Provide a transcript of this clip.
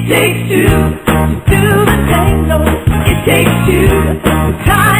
takes two to do the tango. It takes two. Time